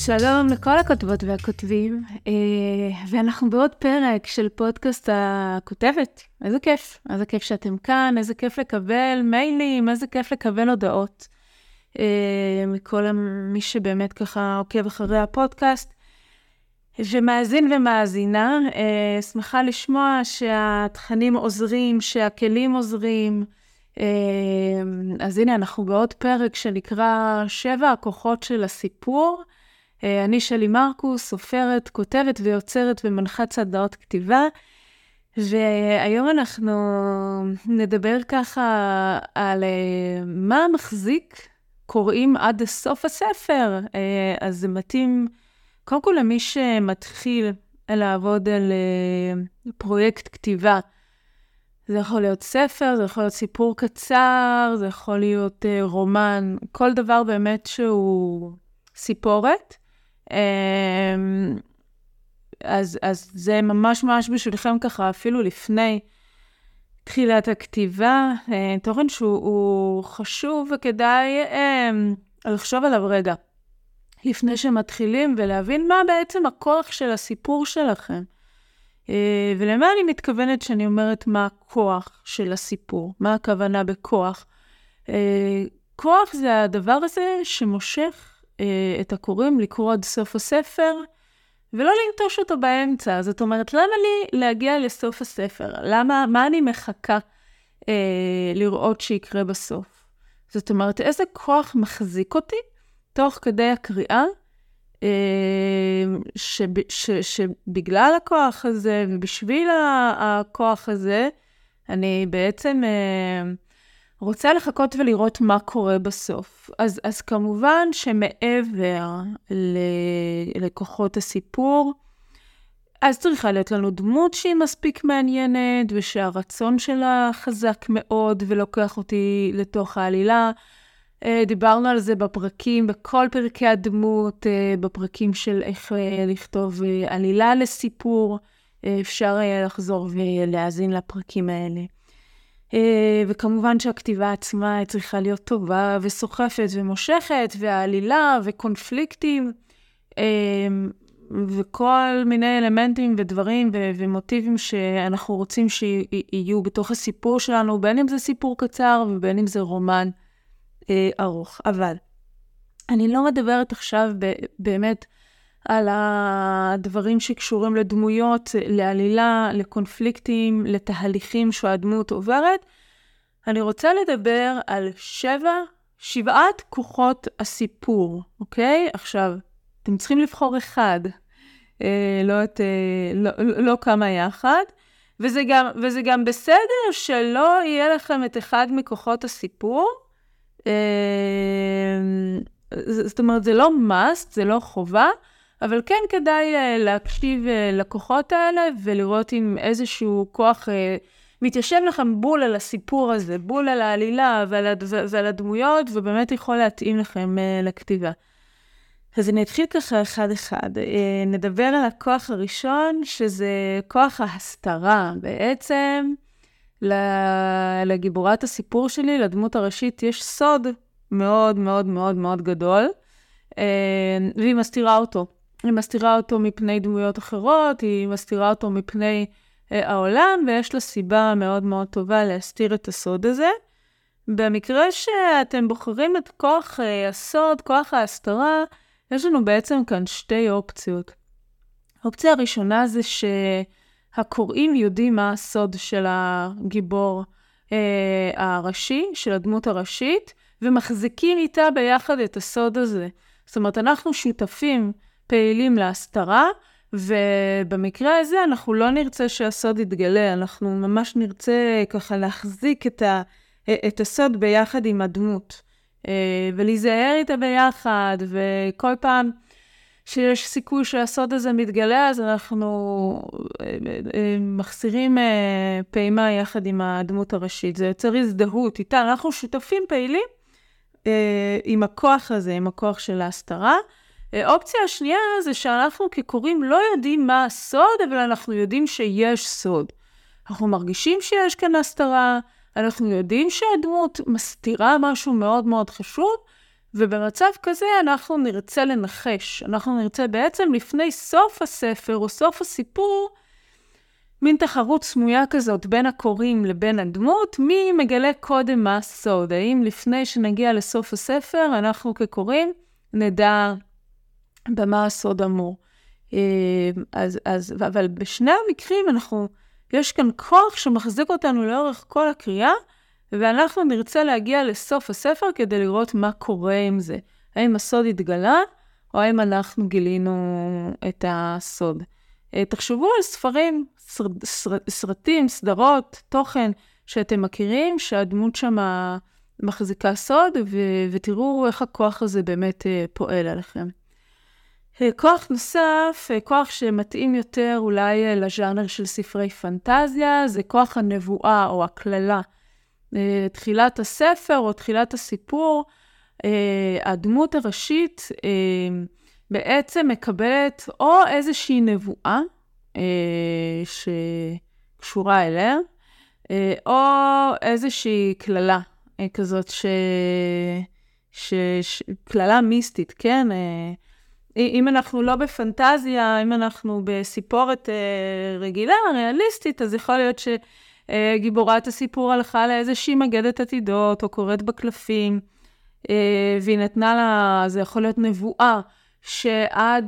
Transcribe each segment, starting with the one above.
שלום לכל הכותבות והכותבים, ואנחנו בעוד פרק של פודקאסט הכותבת. איזה כיף שאתם כאן, איזה כיף לקבל מיילים, איזה כיף לקבל הודעות. מכל מי שבאמת ככה עוקב אחרי הפודקאסט, ומאזין ומאזינה, שמחה לשמוע שהתכנים עוזרים, שהכלים עוזרים. אז הנה אנחנו בעוד פרק שנקרא 7 הכוחות של הסיפור. אני שלי מרקוס, סופרת, כותבת ויוצרת ומנחת סדנאות כתיבה, והיום אנחנו נדבר ככה על מה מחזיק קוראים עד סוף הספר. אז זה מתאים קודם כל למי שמתחיל לעבוד על פרויקט כתיבה. זה יכול להיות ספר, זה יכול להיות סיפור קצר, זה יכול להיות רומן, כל דבר באמת שהוא סיפורת. אז זה ממש בשבילכם ככה, אפילו לפני תחילת הכתיבה, תוכן שהוא חשוב וכדאי לחשוב עליו רגע, לפני שמתחילים ולהבין מה בעצם הכוח של הסיפור שלכם. ולמה אני מתכוונת שאני אומרת מה הכוח של הסיפור, מה הכוונה בכוח. כוח זה הדבר הזה שמושך את הקוראים לקרוא עד סוף הספר, ולא לנטוש אותו באמצע. זאת אומרת, למה לי להגיע לסוף הספר? מה אני מחכה לראות שיקרה בסוף? זאת אומרת, איזה כוח מחזיק אותי תוך כדי הקריאה, שבגלל הכוח הזה ובשביל הכוח הזה, אני בעצם רוצה לחכות ולראות מה קורה בסוף. אז כמובן שמעבר לכוחות הסיפור, אז צריכה להיות לנו דמות שהיא מספיק מעניינת, ושהרצון שלה חזק מאוד ולוקח אותי לתוך העלילה. דיברנו על זה בפרקים, בכל פרקי הדמות, בפרקים של איך לכתוב עלילה לסיפור. אפשר לחזור ולהאזין לפרקים האלה. וכמובן שהכתיבה עצמה צריכה להיות טובה וסוחפת ומושכת, והעלילה וקונפליקטים, וכל מיני אלמנטים ודברים ומוטיבים שאנחנו רוצים שיהיו בתוך הסיפור שלנו, בין אם זה סיפור קצר ובין אם זה רומן ארוך. אבל אני לא מדברת עכשיו באמת על הדברים שקשורים לדמויות, לעלילה, לקונפליקטים, לתהליכים שהדמות עוברת. אני רוצה לדבר על 7 כוחות הסיפור, עכשיו, אתם צריכים לבחור אחד, לא כמה יחד, וזה גם בסדר שלא יהיה לכם את אחד מכוחות הסיפור. זאת אומרת, זה לא must, זה לא חובה, אבל כן כדאי להקשיב לכוחות האלה, ולראות אם איזשהו כוח מתיישב לכם בול על הסיפור הזה, בול על העלילה ועל הדמויות, ובאמת יכול להתאים לכם לכתיבה. אז אני אתחיל ככה אחד. נדבר על הכוח הראשון, שזה כוח ההסתרה. בעצם לגיבורת הסיפור שלי, לדמות הראשית, יש סוד מאוד מאוד מאוד מאוד גדול, והיא מסתירה אותו. היא מסתירה אותו מפני דמויות אחרות, היא מסתירה אותו מפני העולם, ויש לה סיבה מאוד מאוד טובה להסתיר את הסוד הזה. במקרה שאתם בוחרים את כוח הסוד, כוח ההסתרה, יש לנו בעצם כאן 2 אופציות. האופציה הראשונה זה שהקוראים יודעים מה הסוד של הגיבור הראשי, של הדמות הראשית, ומחזיקים איתה ביחד את הסוד הזה. זאת אומרת, אנחנו שותפים פעילים להסתרה, ובמקרה הזה אנחנו לא נרצה שהסוד יתגלה, אנחנו ממש נרצה ככה להחזיק את הסוד ביחד עם הדמות, ולהיזהר איתה ביחד, וכל פעם שיש סיכוי שהסוד הזה מתגלה, אז אנחנו מחסירים פעימה יחד עם הדמות הראשית. זה יוצר הזדהות איתה, אנחנו שותפים פעילים עם הכוח הזה, עם הכוח של ההסתרה. אופציה השנייה זה שאנחנו כקוראים לא יודעים מה הסוד, אבל אנחנו יודעים שיש סוד. אנחנו מרגישים שיש כאן הסתרה, אנחנו יודעים שהדמות מסתירה משהו מאוד מאוד חשוב, ובמצב כזה אנחנו נרצה לנחש, אנחנו נרצה בעצם לפני סוף הספר או סוף הסיפור, מין תחרות סמויה כזאת בין הקוראים לבין הדמות, מי מגלה קודם מה הסוד, האם לפני שנגיע לסוף הספר אנחנו כקוראים נדע במה הסוד אמור. אבל בשני המקרים יש כאן כוח שמחזיק אותנו לאורך כל הקריאה, ואנחנו נרצה להגיע לסוף הספר כדי לראות מה קורה עם זה. האם הסוד התגלה, או האם אנחנו גילינו את הסוד. תחשבו על ספרים, סרטים, סדרות, תוכן שאתם מכירים, שהדמות שם מחזיקה סוד, ותראו איך הכוח הזה באמת פועל עליכם. כוח נוסף, כוח שמתאים יותר אולי לז'אנר של ספרי פנטזיה, זה כוח הנבואה או הכללה. תחילת הספר או תחילת הסיפור, הדמות הראשית בעצם מקבלת או איזושהי נבואה שקשורה אליה, או איזושהי כללה כזאת כללה מיסטית, כן? אם אנחנו לא בפנטזיה, אם אנחנו בסיפורת רגילה, ריאליסטית, אז יכול להיות שגיבורת הסיפור הלכה לאיזושהי מגדת עתידות, או קוראת בקלפים, והיא נתנה לה, זה יכול להיות נבואה, שעד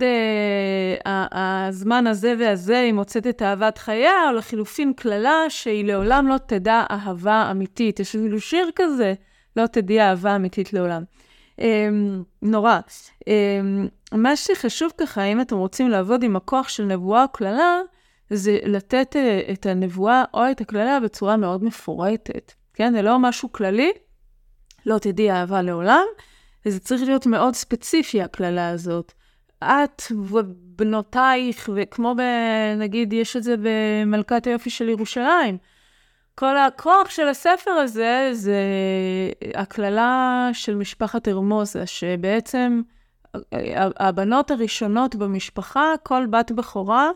הזמן הזה והזה היא מוצאת את אהבת חייה, או לחילופין כללה שהיא לעולם לא תדע אהבה אמיתית. יש אפילו שיר כזה, לא תדעי אהבה אמיתית לעולם. נורא. מה שחשוב ככה, אם אתם רוצים לעבוד עם הכוח של נבואה או כללה, זה לתת את הנבואה או את הכללה בצורה מאוד מפורטת. כן? זה לא משהו כללי, לא תדעי אהבה לעולם, וזה צריך להיות מאוד ספציפי, הכללה הזאת. את ובנותייך, וכמו נגיד, יש את זה במלכת היופי של ירושלים. כל הכוח של הספר הזה, זה הכללה של משפחת הרמוזה, שבעצם הבנות הראשונות במשפחה, כל בת בכורה,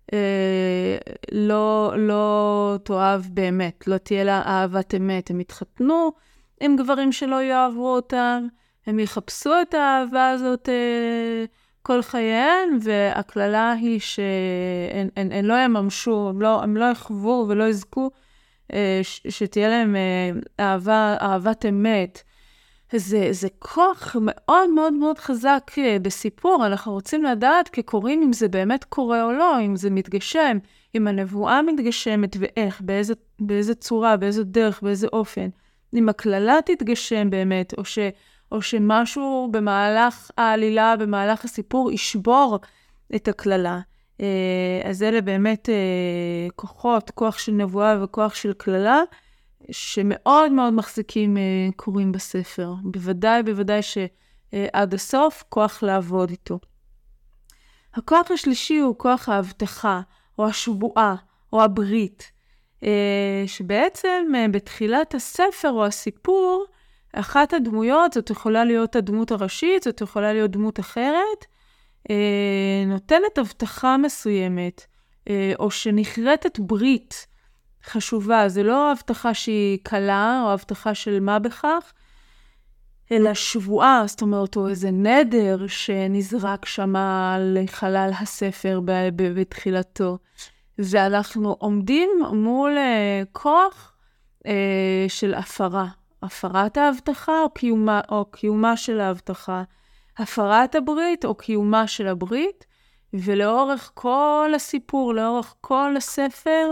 לא תאהב באמת, לא תהיה לה אהבת אמת. הם יתחתנו עם גברים שלא יאהבו אותם, הם יחפשו את האהבה הזאת כל חייהן, והכללה היא שהן לא יממשו, הם לא יחוו ולא יזכו שתהיה להם אהבת אמת. זה כוח מאוד מאוד מאוד חזק בסיפור. אנחנו רוצים לדעת כקוראים אם זה באמת קורה או לא, אם זה מתגשם, אם הנבואה מתגשמת ואיך, באיזה צורה, באיזה דרך, באיזה אופן. אם הכללה תתגשם באמת, או שמשהו במהלך העלילה, במהלך הסיפור, ישבור את הכללה. אז אלה באמת כוחות, כוח של נבואה וכוח של כללה, שמאוד מאוד מחזיקים קוראים בספר. בוודאי שעד הסוף כוח לעבוד איתו. הכוח השלישי הוא כוח ההבטחה, או השבועה, או הברית, שבעצם בתחילת הספר או הסיפור, אחת הדמויות, זאת יכולה להיות הדמות הראשית, זאת יכולה להיות דמות אחרת, נותנת הבטחה מסוימת, או שנחרטת ברית חשובה. זה לא הבטחה שהיא קלה, או הבטחה של מה בכך, אלא שבועה, זאת אומרת, או איזה נדר שנזרק שם לחלל הספר בתחילתו. ואנחנו עומדים מול כוח של הפרת ההבטחה או קיומה של ההבטחה, הפרת הברית או קיומה של הברית, ולאורך כל הסיפור, לאורך כל הספר,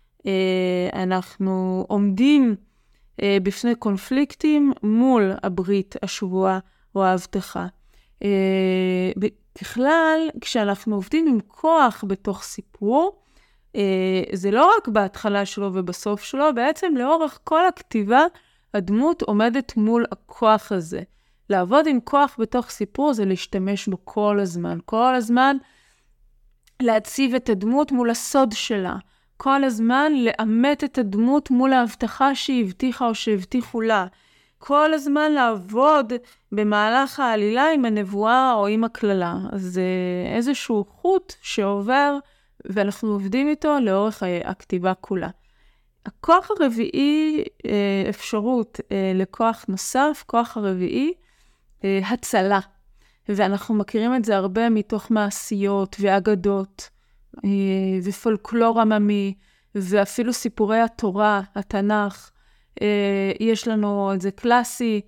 אנחנו עומדים בפני קונפליקטים מול הברית, השבועה או ההבטחה. בכלל, כשאנחנו עובדים עם כוח בתוך סיפור, זה לא רק בהתחלה שלו ובסוף שלו, בעצם לאורך כל הכתיבה, הדמות עומדת מול הכוח הזה. לעבוד עם כוח בתוך סיפור זה להשתמש בו כל הזמן. כל הזמן להציב את הדמות מול הסוד שלה. כל הזמן לאמת את הדמות מול ההבטחה שהיא הבטיחה או שהבטיחו לה. כל הזמן לעבוד במהלך העלילה עם הנבואה או עם הכללה. אז זה איזשהו חוט שעובר ואנחנו עובדים איתו לאורך הכתיבה כולה. הכוח הרביעי, אפשרות לכוח נוסף, כוח הרביעי, הצלה. ואנחנו מכירים את זה הרבה מתוך מעשיות ואגדות, ופולקלור עממי, ואפילו סיפורי התורה, התנ"ך. יש לנו את זה קלאסי,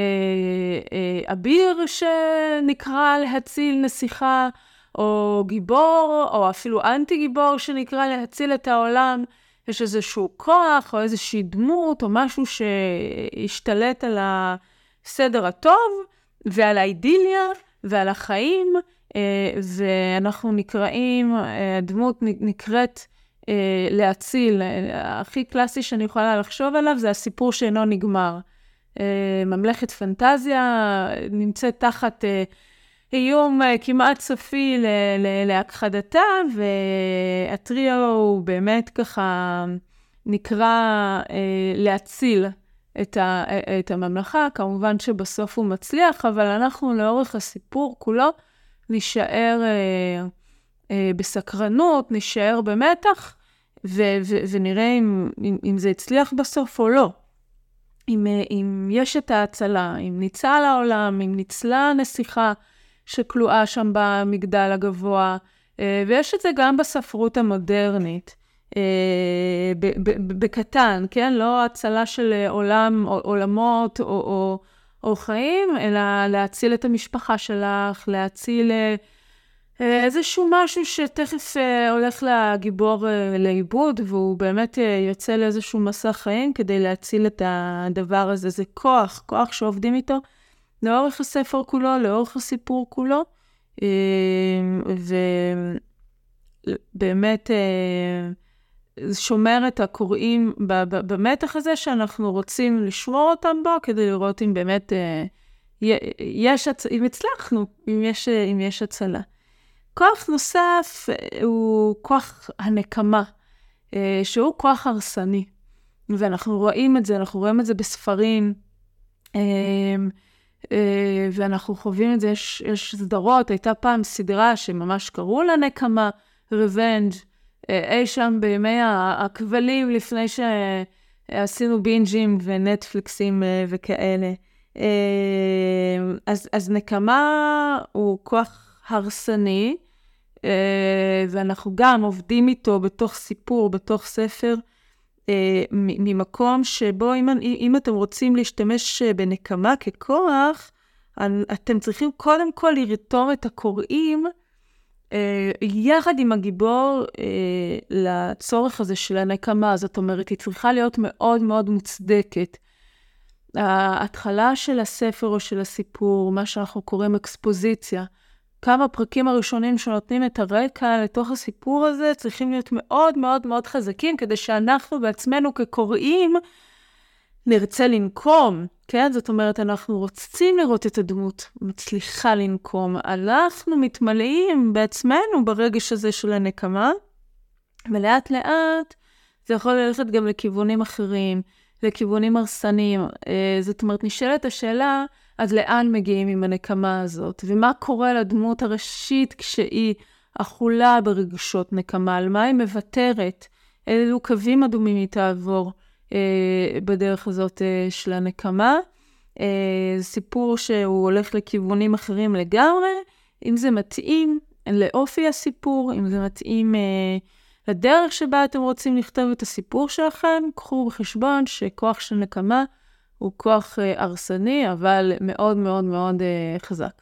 אביר שנקרא להציל נסיכה, או גיבור, או אפילו אנטי גיבור שנקרא להציל את העולם. יש איזשהו כוח, או איזושהי דמות, או משהו שהשתלט על הסדר הטוב, ועל האידיליה, ועל החיים, ואנחנו נקראים, הדמות נקראת להציל. הכי קלאסי שאני יכולה לחשוב עליו, זה הסיפור שאינו נגמר. ממלכת פנטזיה נמצאת תחת איום כמעט סופי להכחדתה, והטריו הוא באמת ככה נקרא להציל את הממלכה. כמובן שבסוף הוא מצליח, אבל אנחנו לאורך הסיפור כולו נשאר בסקרנות, נשאר במתח, ונראה אם זה הצליח בסוף או לא. אם יש את ההצלה, אם ניצל העולם, אם ניצלה הנסיכה שכלואה שם במגדל הגבוה, ויש את זה גם בספרות המודרנית, בקטן, כן? לא הצלה של עולמות או חיים, אלא להציל את המשפחה שלך, להציל איזשהו משהו שתכף הולך לגיבור לאיבוד, והוא באמת יוצא לאיזשהו מסע חיים כדי להציל את הדבר הזה. זה כוח שעובדים איתו לאורך הספר כולו, לאורך הסיפור כולו, ובאמת שומר את הקוראים במתח הזה שאנחנו רוצים לשמור אותם בו, כדי לראות אם באמת אם הצלחנו, אם יש הצלה. כוח נוסף הוא כוח הנקמה, שהוא כוח הרסני, ואנחנו רואים את זה, בספרים, ואנחנו חווים את זה, יש סדרות, הייתה פעם סדרה שממש קראו לה נקמה, Revenge, אי שם בימי הכבלים לפני שעשינו בינג'ים ונטפליקסים וכאלה. אז נקמה הוא כוח הרסני, ואנחנו גם עובדים איתו בתוך סיפור, בתוך ספר, ממקום שבו אם אתם רוצים להשתמש בנקמה ככוח, אתם צריכים קודם כל לרתום את הקוראים, יחד עם הגיבור לצורך הזה של הנקמה. זאת אומרת, היא צריכה להיות מאוד מאוד מוצדקת. ההתחלה של הספר או של הסיפור, מה שאנחנו קוראים אקספוזיציה, כמה פרקים הראשונים שנותנים את הרקע לתוך הסיפור הזה, צריכים להיות מאוד מאוד מאוד חזקים, כדי שאנחנו בעצמנו כקוראים נרצה לנקום, כן? זאת אומרת, אנחנו רוצים לראות את הדמות מצליחה לנקום, אנחנו מתמלאים בעצמנו ברגש הזה של הנקמה, ולאט לאט זה יכול ללכת גם לכיוונים אחרים, לכיוונים הרסניים. זאת אומרת, נשאלת השאלה, אז לאן מגיעים עם הנקמה הזאת? ומה קורה לדמות הראשית כשהיא אכולה ברגשות נקמה? על מה היא מוותרת? אילו קווים אדומים היא תעבור בדרך הזאת של הנקמה? זה סיפור שהוא הולך לכיוונים אחרים לגמרי, אם זה מתאים לאופי הסיפור, אם זה מתאים לדרך שבה אתם רוצים לכתוב את הסיפור שלכם, קחו בחשבון שכוח של נקמה הוא כוח הרסני, אבל מאוד מאוד מאוד חזק.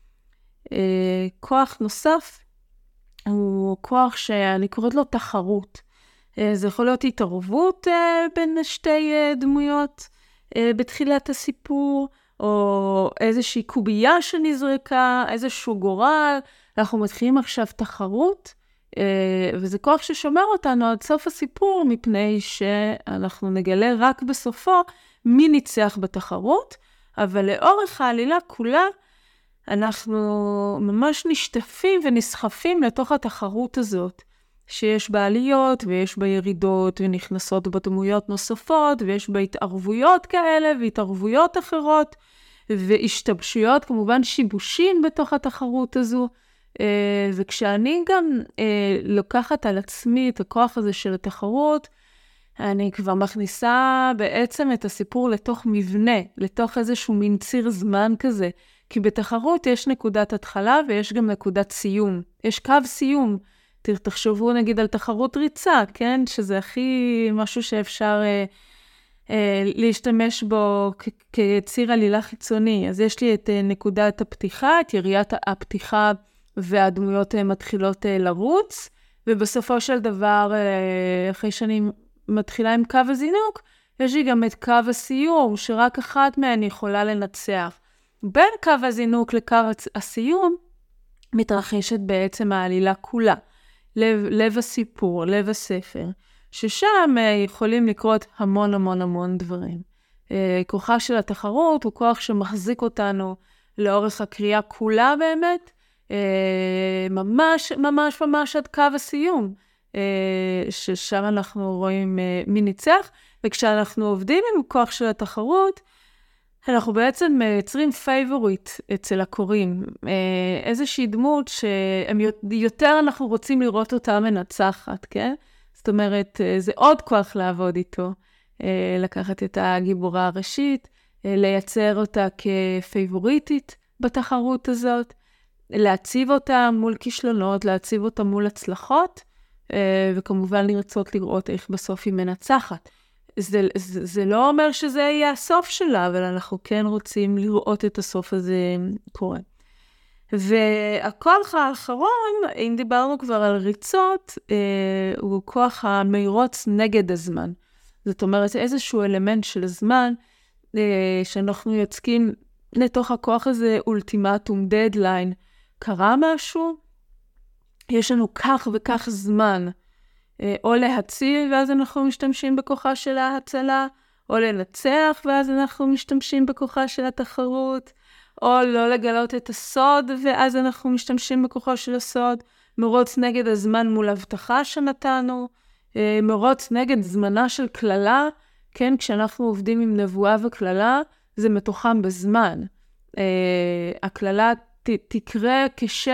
כוח נוסף הוא כוח שאני קוראת לו תחרות. זה יכול להיות התערבות בין שתי דמויות בתחילת הסיפור, או איזושהי קובייה שנזרקה, איזשהו גורל. אנחנו מתחילים עכשיו תחרות, וזה כוח ששומר אותנו עד סוף הסיפור, מפני שאנחנו נגלה רק בסופו מי ניצח בתחרות, אבל לאורך העלילה כולה, אנחנו ממש נשטפים ונסחפים לתוך התחרות הזאת, שיש בה עליות ויש בה ירידות, ונכנסות בדמויות נוספות, ויש בה התערבויות כאלה והתערבויות אחרות, והשתבשויות, כמובן שיבושים בתוך התחרות הזו. וכשאני גם לוקחת על עצמי את הכוח הזה של התחרות, אני כבר מכניסה בעצם את הסיפור לתוך מבנה, לתוך איזשהו מין ציר זמן כזה. כי בתחרות יש נקודת התחלה ויש גם נקודת סיום. יש קו סיום. תחשבו נגיד על תחרות ריצה, כן? שזה הכי משהו שאפשר להשתמש בו כציר עלילה חיצוני. אז יש לי את נקודת הפתיחה, את יריית הפתיחה והדמויות מתחילות לרוץ, ובסופו של דבר, אחרי שאני מתחילה עם קו הזינוק, יש לי גם את קו הסיום, שרק אחת מהן יכולה לנצח. בין קו הזינוק לקו הסיום, מתרחשת בעצם העלילה כולה. לב הסיפור, לב הספר, ששם יכולים לקרות המון המון המון דברים. כוחה של התחרות הוא כוח שמחזיק אותנו לאורך הקריאה כולה באמת, ממש ממש ממש עד קו הסיום, ששם אנחנו רואים מי ניצח, וכשאנחנו עובדים עם כוח של התחרות, אנחנו בעצם מייצרים פייבוריט אצל הקוראים, איזושהי דמות שיותר אנחנו רוצים לראות אותה מנצחת, כן? זאת אומרת, זה עוד כוח לעבוד איתו, לקחת את הגיבורה הראשית, לייצר אותה כפייבוריטית בתחרות הזאת, להציב אותה מול כישלונות, להציב אותה מול הצלחות, וכמובן לרצות לראות איך בסוף היא מנצחת. זה לא אומר שזה יהיה הסוף שלה, אבל אנחנו כן רוצים לראות את הסוף הזה קורה. והכוח האחרון, אם דיברנו כבר על ריצות, הוא כוח המרוץ נגד הזמן. זאת אומרת, איזשהו אלמנט של הזמן, שאנחנו יוצקים לתוך הכוח הזה אולטימטום, דדליין. קרה משהו, יש לנו כך וכך זמן, או להציל ואז אנחנו משתמשים בכוחה של ההצלה, או לנצח ואז אנחנו משתמשים בכוחה של התחרות, או לא לגלות את הסוד ואז אנחנו משתמשים בכוחה של הסוד, מרוץ נגד הזמן מול הבטחה שנתנו, מרוץ נגד זמנה של כללה, כן, כשאנחנו עובדים עם נבואה וכללה, זה מתוחם בזמן. הכללה תקרה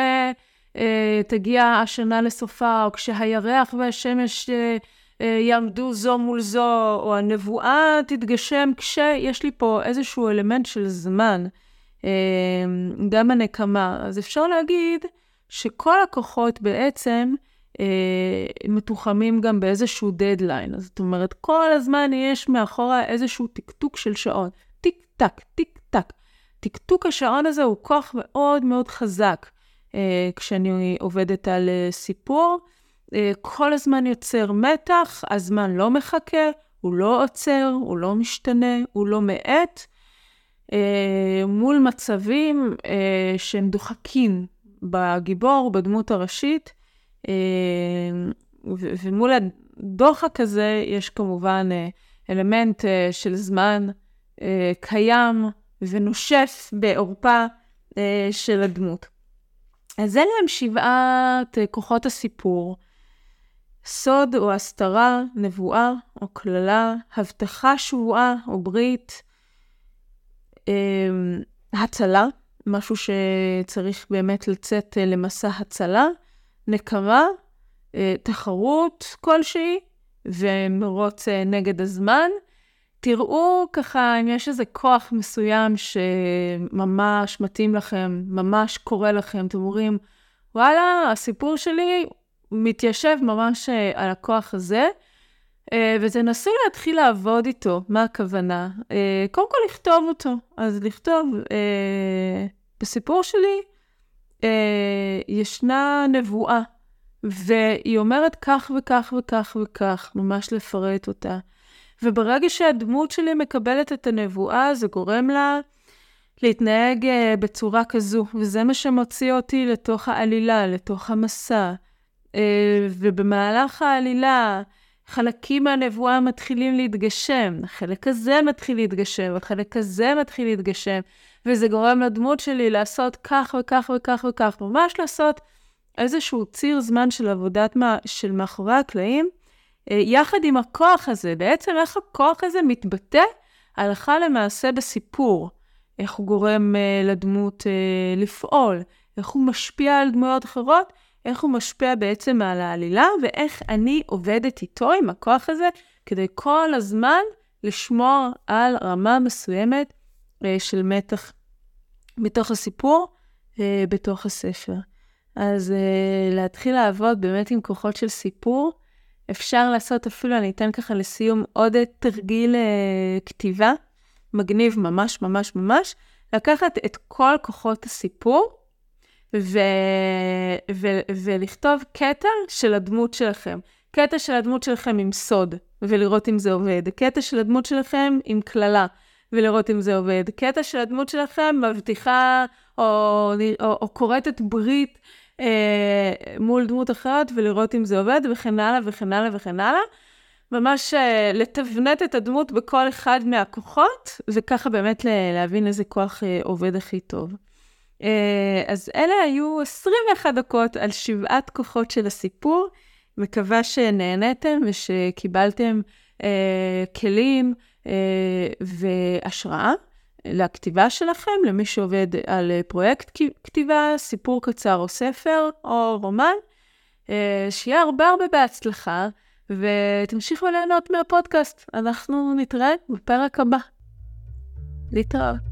תגיע השנה לסופה, או כשהירח והשמש יעמדו זו מול זו, או הנבואה תתגשם, כשיש לי פה איזשהו אלמנט של זמן, גם הנקמה. אז אפשר להגיד שכל הכוחות בעצם מתוחמים גם באיזשהו דדליין. אז זאת אומרת, כל הזמן יש מאחורה איזשהו תקתוק של שעון. טיק טק, טיק טק. תקתוק השעון הזה הוא כוח מאוד מאוד חזק. כשאני עובדת על סיפור, כל הזמן יוצר מתח, הזמן לא מחכה, הוא לא עוצר, הוא לא משתנה, הוא לא מעט, מול מצבים שהם דוחקים בגיבור, בדמות הראשית, ומול הדוחק הזה יש כמובן אלמנט של זמן קיים ונושף בעורפה של הדמות. אז אלה הם 7 כוחות הסיפור. סוד או הסתרה, נבואה או כללה, הבטחה, שבועה או ברית, הצלה, משהו שצריך באמת לצאת למסע הצלה, נקמה, תחרות כלשהי, ומרוץ נגד הזמן. תראו ככה אם יש איזה כוח מסוים שממש מתאים לכם, ממש קורה לכם, אתם אומרים, וואלה, הסיפור שלי מתיישב ממש על הכוח הזה, ותנסו להתחיל לעבוד איתו. מה הכוונה? קודם כל לכתוב אותו. אז לכתוב, בסיפור שלי ישנה נבואה, והיא אומרת כך וכך וכך וכך, ממש לפרט אותה. וברגע שהדמות שלי מקבלת את הנבואה, זה גורם לה להתנהג בצורה כזו, וזה מה שמוציא אותי לתוך העלילה, לתוך המסע. ובמהלך העלילה, חלקים מהנבואה מתחילים להתגשם, החלק הזה מתחיל להתגשם, החלק הזה מתחיל להתגשם, וזה גורם לדמות שלי לעשות כך וכך וכך וכך, ממש לעשות איזשהו ציר זמן של עבודת של מאחורי הקלעים, יחד עם הכוח הזה. בעצם איך הכוח הזה מתבטא הלכה למעשה בסיפור, איך הוא גורם לדמות לפעול, איך הוא משפיע על דמויות אחרות, איך הוא משפיע בעצם על העלילה, ואיך אני עובדת איתו עם הכוח הזה, כדי כל הזמן לשמור על רמה מסוימת של מתח בתוך הסיפור, בתוך הספר. אז להתחיל לעבוד באמת עם כוחות של סיפור, אפשר לעשות אפילו, אני אתן ככה לסיום עוד תרגיל כתיבה, מגניב ממש ממש ממש, לקחת את כל כוחות הסיפור, ולכתוב קטע של הדמות שלכם. קטע של הדמות שלכם עם סוד, ולראות אם זה עובד. קטע של הדמות שלכם עם כללה, ולראות אם זה עובד. קטע של הדמות שלכם מבטיחה, או קוראת ברית מול דמות אחרת, ולראות אם זה עובד, וכן הלאה וכן הלאה וכן הלאה. ממש לתבנת את הדמות בכל אחד מהכוחות, וככה באמת להבין איזה כוח עובד הכי טוב. אז אלה היו 21 דקות על 7 כוחות של הסיפור. מקווה שנהנתם ושקיבלתם כלים והשראה לכתיבה שלכם, למי שעובד על פרויקט כתיבה, סיפור קצר או ספר או רומן. שיהיה הרבה בהצלחה, ותמשיכו ליהנות מהפודקאסט. אנחנו נתראה בפרק הבא. להתראות.